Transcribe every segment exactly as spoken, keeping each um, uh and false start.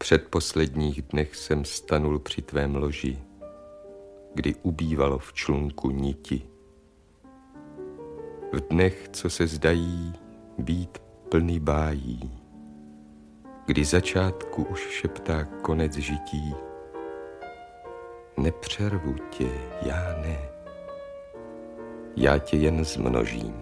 předposledních dnech jsem stanul při tvém loži, kdy ubývalo v člunku niti. V dnech, co se zdají být plný bájí, kdy začátku už šeptá konec žití. Nepřervu tě, já ne, já tě jen zmnožím.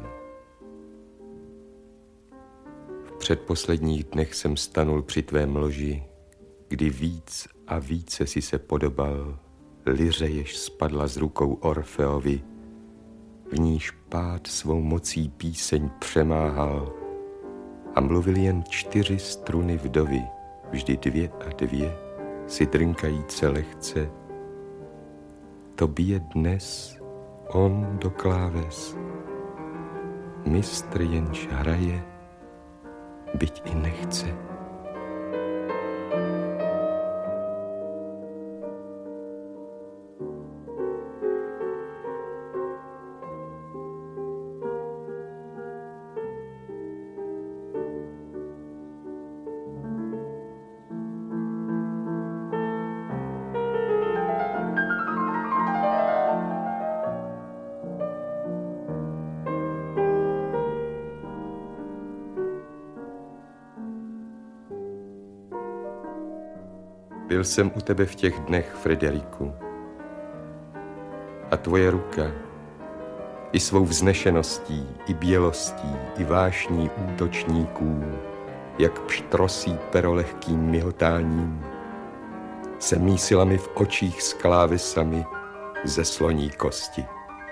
V předposledních dnech jsem stanul při tvém loži, kdy víc a více si se podobal liře, jež spadla z rukou Orfeovi, v níž pád svou mocí píseň přemáhal a mluvil jen čtyři struny vdovy, vždy dvě a dvě, si drnkajíce lehce. To bije dnes on do kláves, mistr jenž hraje, byť i nechce. Byl jsem u tebe v těch dnech, Frederiku, a tvoje ruka i svou vznešeností, i bělostí, i vášní útočníků, jak pštrosí pero lehkým mihotáním, se mísila mi v očích s klávesami ze sloní kosti.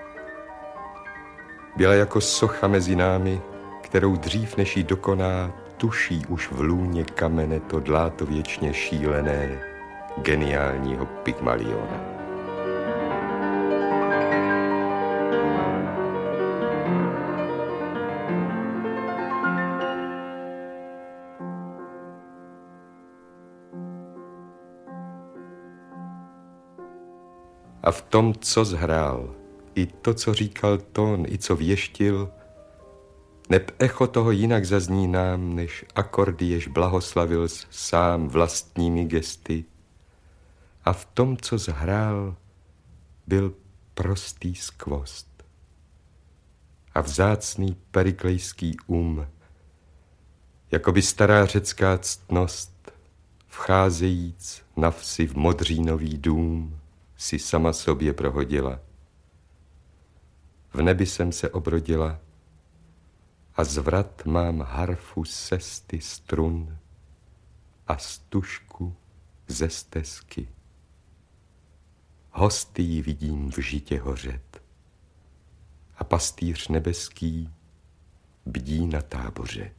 Byla jako socha mezi námi, kterou dřív než ji dokoná, tuší už v lůně kamene to dláto věčně šílené geniálního Pygmaliona. A v tom, co zhrál, i to, co říkal tón, i co věštil, neb echo toho jinak zazní nám, než akordy, jež blahoslavil sám vlastními gesty. A v tom, co zhrál, byl prostý skvost a vzácný periklejský um, jakoby stará řecká ctnost, vcházejíc na vsi v modřínový dům, si sama sobě prohodila. V nebi jsem se obrodila a zvrat mám harfu sesty strun a stužku ze stezky. Hosty ji vidím v žitě hořet a pastýř nebeský bdí na táboře.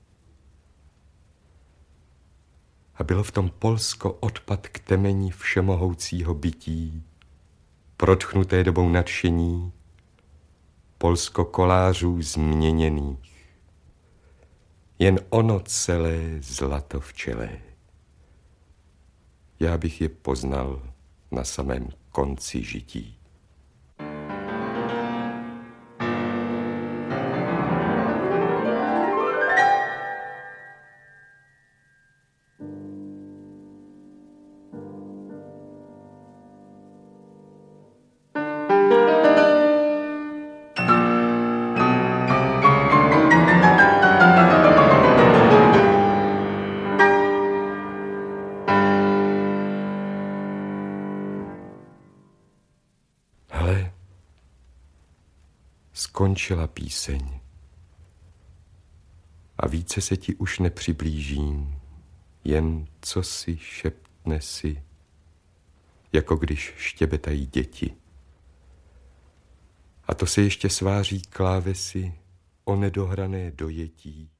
A bylo v tom Polsko odpad k temeni všemohoucího bytí, protchnuté dobou nadšení, Polsko kolářů změněných, jen ono celé zlato v čele. Já bych je poznal na samém konci žití. Skončila píseň a více se ti už nepřiblížím, jen co si šeptne si, jako když štěbetají děti. A to se ještě sváří klávesy o nedohrané dojetí.